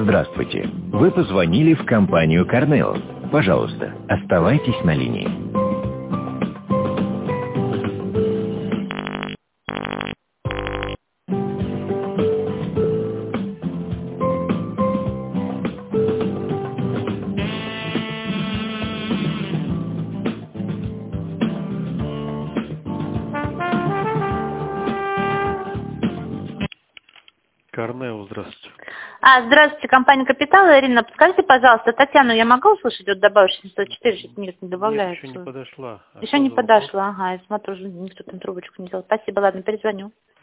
Здравствуйте. Вы позвонили в компанию Cornell. Пожалуйста, оставайтесь на линии. Cornell, здравствуйте. Здравствуйте, компания «Капитал». Ирина, подскажите, пожалуйста, Татьяну я могу услышать? Вот добавишь 704, сейчас нет, не добавляется. Нет, еще не подошла. Еще не подошла, ага, я смотрю, уже никто там трубочку не взял. Спасибо, ладно, перезвоню.